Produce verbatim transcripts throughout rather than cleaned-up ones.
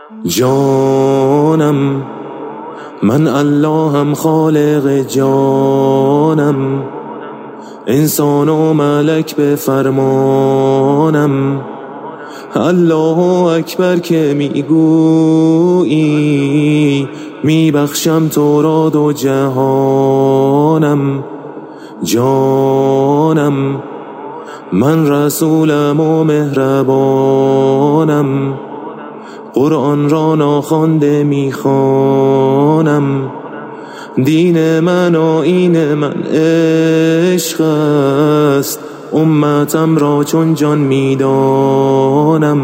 جانم من اللهم خالق جانم، انسان و ملک به فرمانم. الله اکبر که میگویی میبخشم تو را دو جهانم. جانم من رسولم و مهربانم، قرآن را ناخوانده میخوانم. دین من آیین من عشق است، امتم را چون جان میدانم.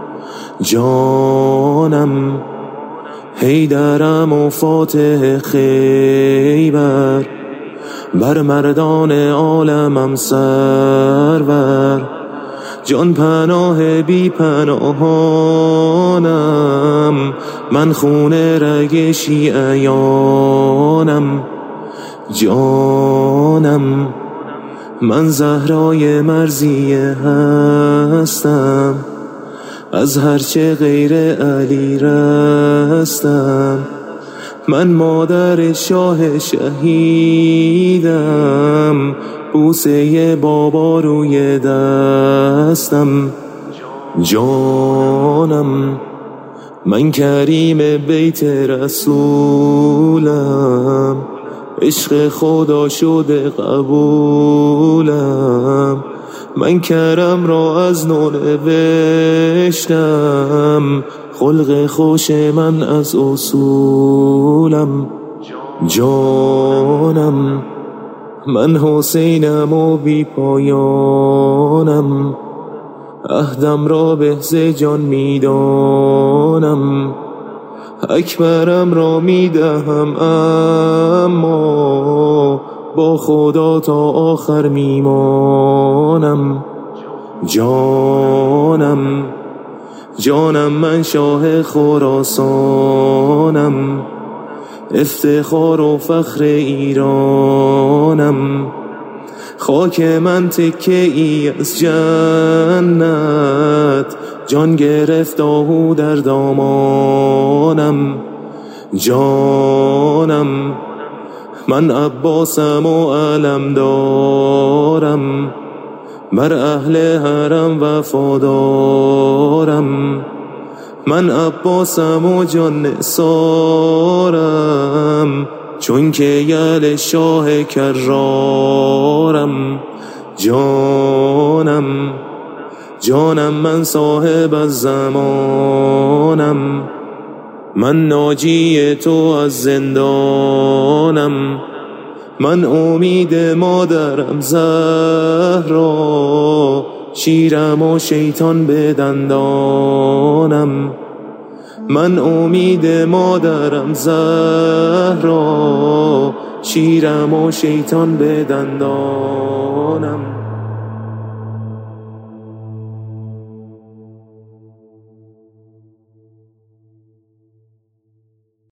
جانم حیدرم و فاتح خیبر، بر مردان عالمم سرور. جان پناه بی پناهانم، من خون رگ شیعیانم. جانم من زهرای مرضیه هستم، از هرچه غیر علی رستم. من مادر شاه شهیدم، بوسه بابا روی دستم. جانم من کریم بیت رسولم، عشق خدا شده قبولم. من کرم را از نو نوشتم، خلق خوش من از اصولم. جانم من حسینم و بی پایانم، عهدم را به ز جان میدانم. اکبرم را میدهم اما با خدا تا آخر میمانم. جانم جانم من شاه خراسانم، افتخار و فخر ایرانم. خاک من تکه ای از جنت، جان گرفت آهو در دامانم. جانم من عباسم و علم دارم، بر اهل حرم وفادارم. من عباسم و جان نثارم، چون که یل شاه کرارم. جانم جانم من صاحب از زمانم، من ناجی تو از زندانم. من امید مادرم زهرا، شیرم و شیطان به دندانم. من امید مادرم زهرا، شیرم و شیطان به دندانم.